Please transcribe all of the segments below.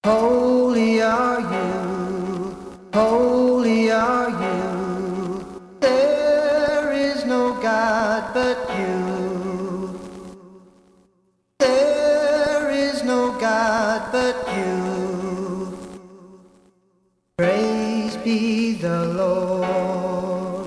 Holy are you, holy are you. There is no God but you. There is no God but you. Praise be the Lord.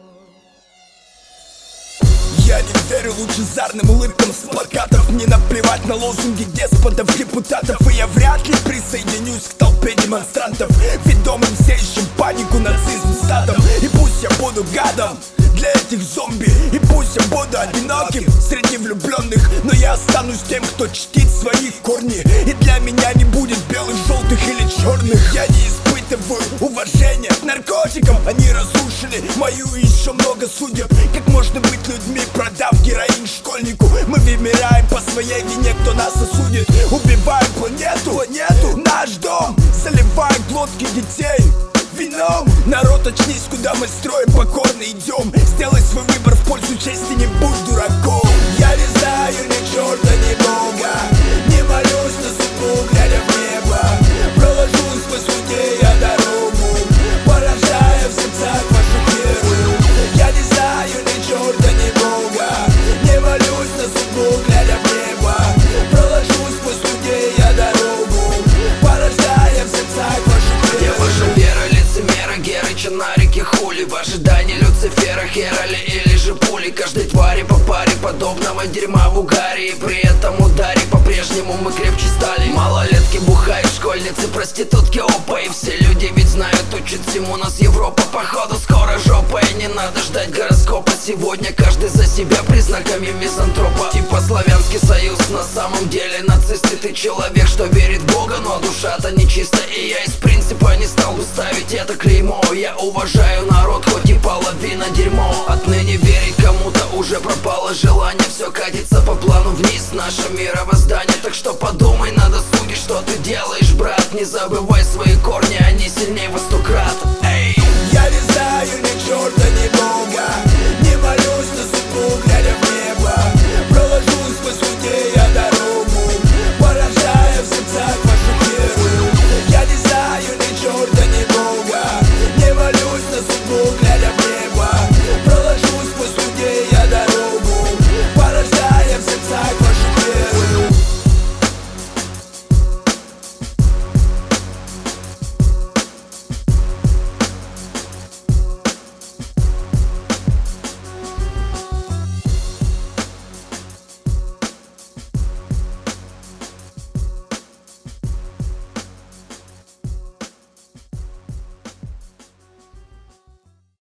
Я не верю лучезарным улыбкам с плакатов. Мне наплевать на лозунги деспотов, депутатов. И я вряд ли присоединюсь к толпе демонстрантов, ведомым сеющим панику нацизм стадом. И пусть я буду гадом для этих зомби, и пусть я буду одиноким среди влюбленных, но я останусь тем, кто чтит свои корни. И для меня не будет белых, желтых или черных. Я не испытываю уважения к наркотикам. Они разрушили мою и еще много судеб. Как можно быть людьми, продав героин школьнику? Мы вымираем по своей вине, кто нас осудит? Убиваем планету, наш дом, заливаем глотки детей вином. Народ, очнись, куда мы строим, покорно идем. Сделай свой выбор в пользу чести, не будь дураком. Я не знаю ни черта, ни бога, не молюсь на судьбу, глядя в небо. Проложу сквозь людей я дорогу, поражая в сердцах вашу веру. Я не знаю ни черта, ни бога, не молюсь на судьбу, глядя в небо. Проложу сквозь людей я дорогу, поражая в сердцах вашу веру. Где ваша вера, лицемера, Герыча на реке хули? В ожидании Люцифера, Херали или же пули? Каждой твари по паре подобного дерьма в угаре. И при этом ударе по-прежнему мы крепче стали. Малолетки бухают, школьницы, проститутки, опа. И все люди ведь знают, учат всему нас Европа. Походу скоро жопа, и не надо ждать гороскопа. Сегодня каждый за себя признаками мизантропа. Типа Славянский Союз, на самом деле нацисты. Ты человек, что верит в Бога, но душа-то нечиста. И я из принципа не стал бы ставить это клеймо. Я уважаю народ, хоть и половина дерьмо. Отныне верить кому-то уже пропало желание. Все катится по плану вниз, наше мировоздание. Так что подумай на досуге, что ты делаешь, брат. Не забывай свои корни, они сильнее во 100 крат. Эй! Я не знаю ни черта, ни бога,